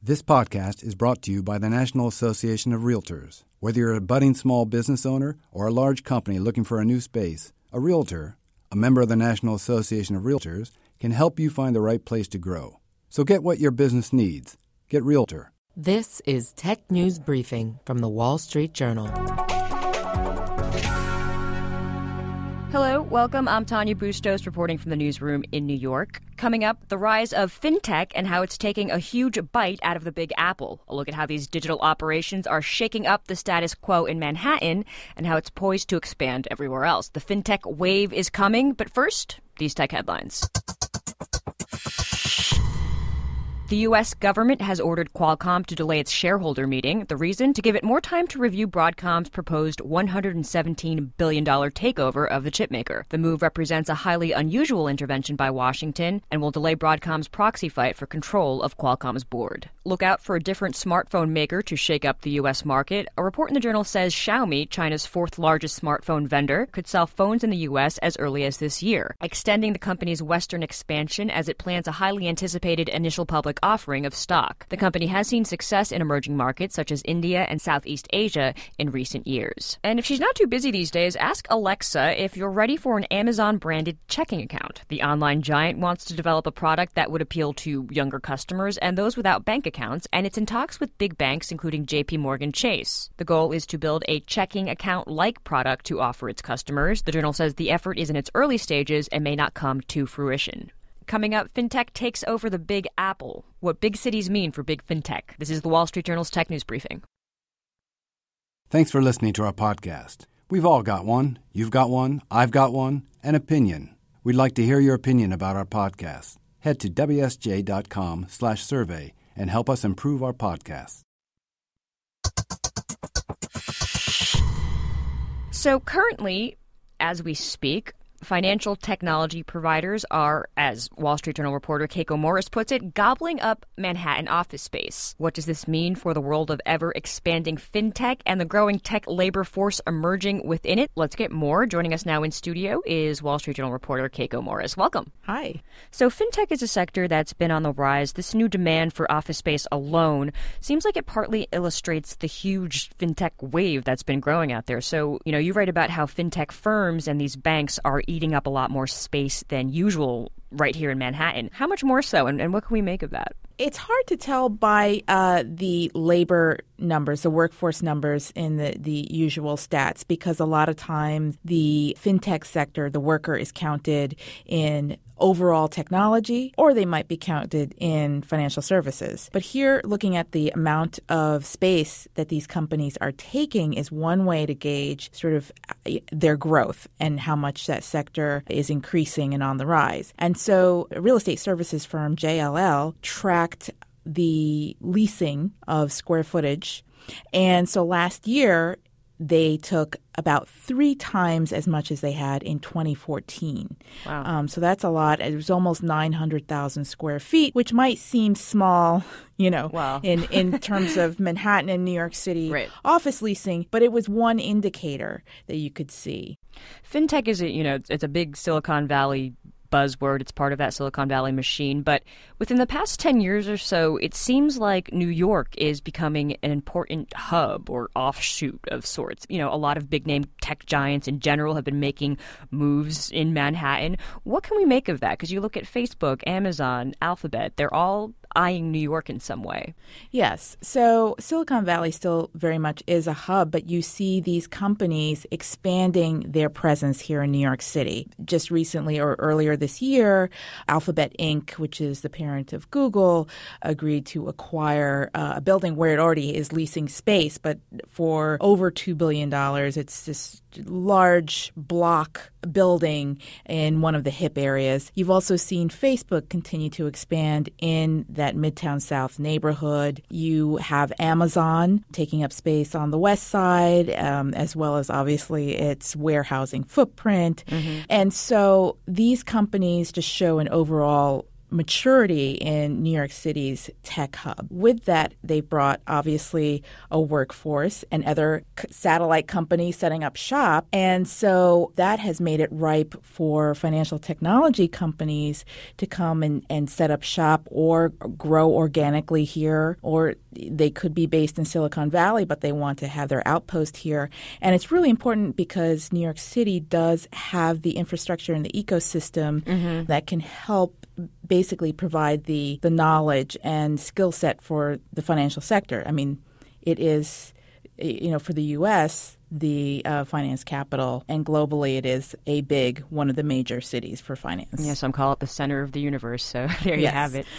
This podcast is brought to you by the National Association of Realtors. Whether you're a budding small business owner or a large company looking for a new space, a realtor, a member of the National Association of Realtors, can help you find the right place to grow. So get what your business needs. Get Realtor. This is Tech News Briefing from The Wall Street Journal. Hello, welcome. I'm Tanya Bustos reporting from the newsroom in New York. Coming up, the rise of fintech and how it's taking a huge bite out of the Big Apple. A look at how these digital operations are shaking up the status quo in Manhattan and how it's poised to expand everywhere else. The fintech wave is coming, but first, these tech headlines. The U.S. government has ordered Qualcomm to delay its shareholder meeting. The reason? To give it more time to review Broadcom's proposed $117 billion takeover of the chipmaker. The move represents a highly unusual intervention by Washington and will delay Broadcom's proxy fight for control of Qualcomm's board. Look out for a different smartphone maker to shake up the U.S. market. A report in the journal says Xiaomi, China's fourth largest smartphone vendor, could sell phones in the U.S. as early as this year, extending the company's Western expansion as it plans a highly anticipated initial public offering of stock. The company has seen success in emerging markets such as India and Southeast Asia in recent years. And if she's not too busy these days, ask Alexa if you're ready for an Amazon-branded checking account. The online giant wants to develop a product that would appeal to younger customers and those without bank accounts, and it's in talks with big banks including JP Morgan Chase. The goal is to build a checking account-like product to offer its customers. The journal says the effort is in its early stages and may not come to fruition. Coming up, fintech takes over the Big Apple. What big cities mean for big fintech. This is the Wall Street Journal's Tech News Briefing. Thanks for listening to our podcast. We've all got one. You've got one. I've got one. An opinion. We'd like to hear your opinion about our podcast. Head to wsj.com/survey and help us improve our podcast. So currently, as we speak, financial technology providers are, as Wall Street Journal reporter Keiko Morris puts it, gobbling up Manhattan office space. What does this mean for the world of ever-expanding fintech and the growing tech labor force emerging within it? Let's get more. Joining us now in studio is Wall Street Journal reporter Keiko Morris. Welcome. Hi. So fintech is a sector that's been on the rise. This new demand for office space alone seems like it partly illustrates the huge fintech wave that's been growing out there. So, you write about how fintech firms and these banks are eating up a lot more space than usual right here in Manhattan. How much more so, and what can we make of that? It's hard to tell by the labor numbers, the workforce numbers in the usual stats, because a lot of times the fintech sector, the worker is counted in overall technology, or they might be counted in financial services. But here, looking at the amount of space that these companies are taking is one way to gauge sort of their growth and how much that sector is increasing and on the rise. And so a real estate services firm, JLL, tracked the leasing of square footage. And so last year, they took about 3 times as much as they had in 2014. Wow. So that's a lot. It was almost 900,000 square feet, which might seem small, wow. in terms of Manhattan and New York City right. office leasing. But it was one indicator that you could see. Fintech is, it's a big Silicon Valley buzzword. It's part of that Silicon Valley machine. But within the past 10 years or so, it seems like New York is becoming an important hub or offshoot of sorts. A lot of big-name tech giants in general have been making moves in Manhattan. What can we make of that? Because you look at Facebook, Amazon, Alphabet, they're all eyeing New York in some way. Yes. So Silicon Valley still very much is a hub, but you see these companies expanding their presence here in New York City. Just recently or earlier this year, Alphabet Inc., which is the parent of Google, agreed to acquire a building where it already is leasing space, but for over $2 billion. It's this large block building in one of the hip areas. You've also seen Facebook continue to expand in that Midtown South neighborhood. You have Amazon taking up space on the west side, as well as obviously its warehousing footprint. Mm-hmm. And so these companies just show an overall maturity in New York City's tech hub. With that, they brought obviously a workforce and other satellite companies setting up shop. And so that has made it ripe for financial technology companies to come and set up shop or grow organically here, or they could be based in Silicon Valley, but they want to have their outpost here. And it's really important because New York City does have the infrastructure and the ecosystem that can help basically provide the knowledge and skill set for the financial sector. I mean, it is, for the U.S., the finance capital, and globally it is one of the major cities for finance. Yes, some call it the center of the universe, so there you have it.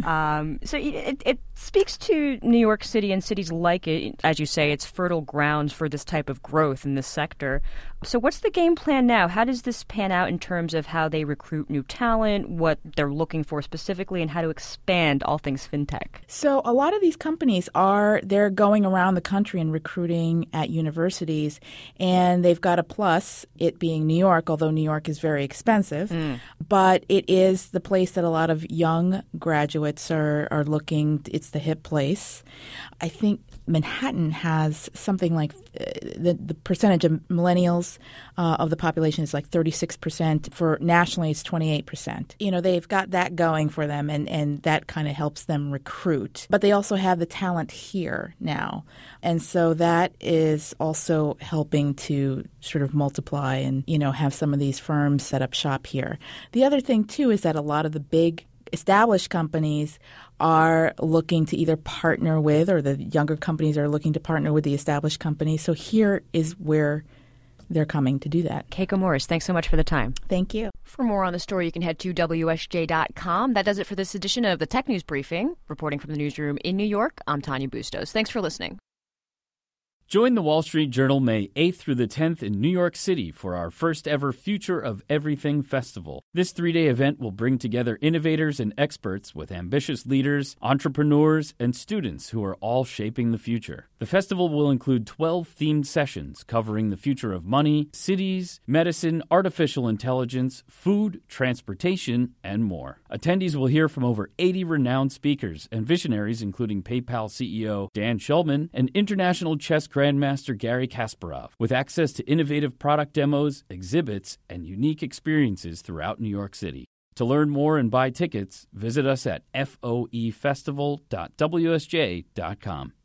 So it speaks to New York City and cities like it. As you say, it's fertile grounds for this type of growth in this sector. So what's the game plan now? How does this pan out in terms of how they recruit new talent, what they're looking for specifically, and how to expand all things fintech? So a lot of these companies they're going around the country and recruiting at universities. And they've got a plus, it being New York, although New York is very expensive. But it is the place that a lot of young graduates are looking. It's the hip place. I think Manhattan has something like the percentage of millennials of the population is like 36%. For nationally, it's 28%. They've got that going for them, and that kind of helps them recruit. But they also have the talent here now. And so that is also helping to sort of multiply and, have some of these firms set up shop here. The other thing, too, is that a lot of the big established companies are looking to either partner with, or the younger companies are looking to partner with the established companies. So here is where they're coming to do that. Keiko Morris, thanks so much for the time. Thank you. For more on the story, you can head to WSJ.com. That does it for this edition of the Tech News Briefing. Reporting from the newsroom in New York, I'm Tanya Bustos. Thanks for listening. Join the Wall Street Journal May 8th through the 10th in New York City for our first ever Future of Everything Festival. This 3-day event will bring together innovators and experts with ambitious leaders, entrepreneurs, and students who are all shaping the future. The festival will include 12 themed sessions covering the future of money, cities, medicine, artificial intelligence, food, transportation, and more. Attendees will hear from over 80 renowned speakers and visionaries, including PayPal CEO Dan Schulman and international chess Grandmaster Garry Kasparov, with access to innovative product demos, exhibits, and unique experiences throughout New York City. To learn more and buy tickets, visit us at foefestival.wsj.com.